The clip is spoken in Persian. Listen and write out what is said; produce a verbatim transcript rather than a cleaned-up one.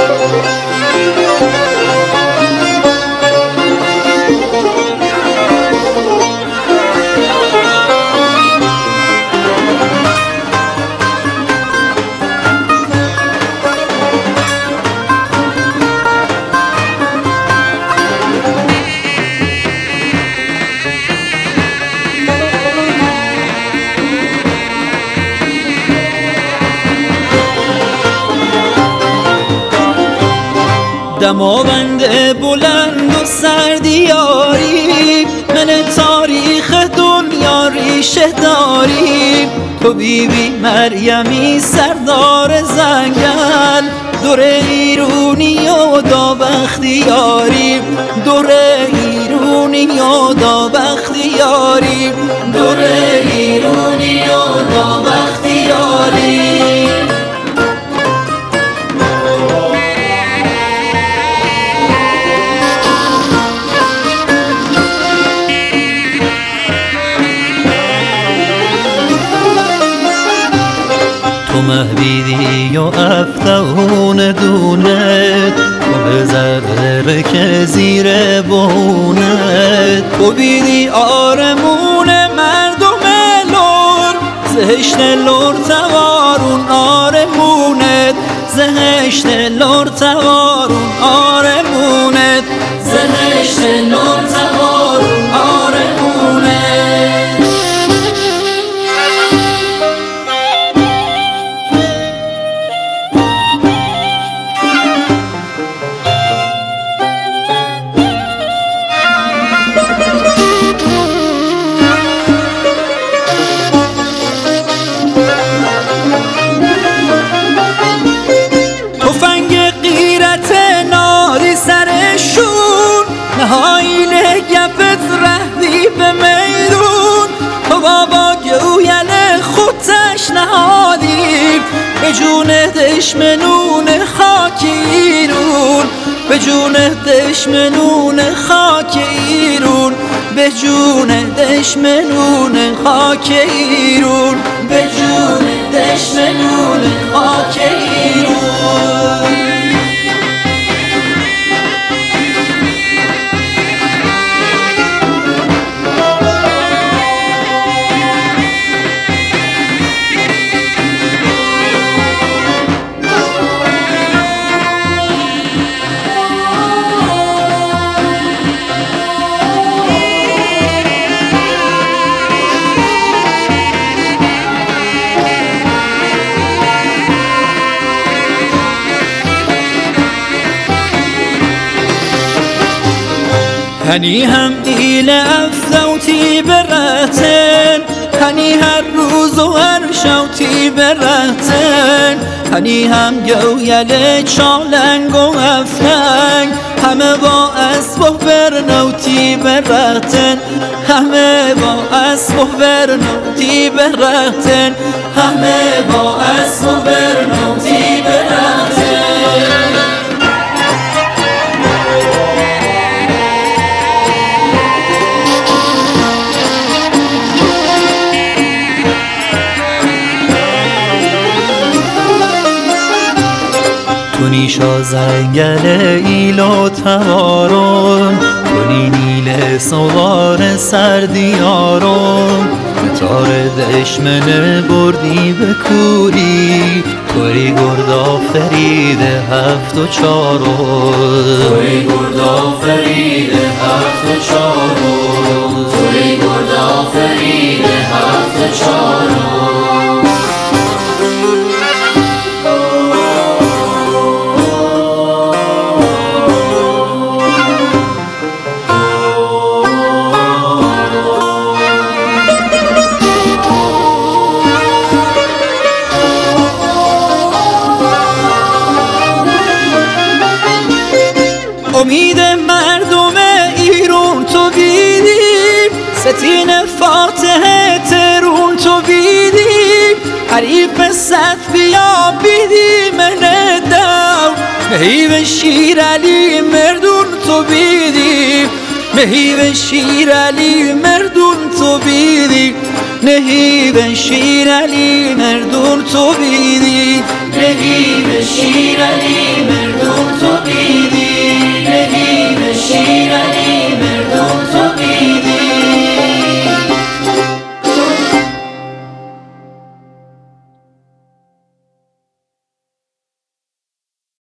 دماوند بلند و سردیاری، من تاریخ دنیا ریشه داری. تو بی بی مریمی سردار زنگل، دور ایرونی و داوختیاری، دور ایرونی و داوختیاری، دور ایرونی و داوختیاری. تو مهدیدی و افتون دونت، تو بزرر که زیر بونت. تو بیدی آرمون مردم لور، زهشت لور توارون آرمونت، زهشت لور توارون آرمونت، زهشت لور توارون آرمونت. نهایی گپت رهدی به میرون، تو بابا گویل خودش نهادی. به جون دشمنون خاک ایرون، به جون دشمنون خاک ایرون، به جون دشمنون خاک ایرون، به جون دشمنون خاک ایرون. هنی هم ایل افزوتی برهتن، هنی هر روز و هر شوتی برهتن. هنی هم گویل چالنگ و افلنگ، همه با اسب و برنوتی برهتن، همه با اسب و برنوتی برهتن، همه با اسب و برنوتی برهتن. تو نیشا زنگل ایل و توارون، تو نیل سوار سردیارون. تار دشمن بردی به کوری، توی گرد آفرید هفت و چارون، توی گرد آفرید هفت و چارون، توی گرد آفرید هفت و چارون. امید مردم ایران تو بیدی، ستین فاتحه ترون تو بیدی. حریف صد بیا بیدی من دو، مهیب شیر علی مردون تو بیدی، مهیب شیر علی مردون تو بیدی، مهیب شیر علی مردون تو بیدی.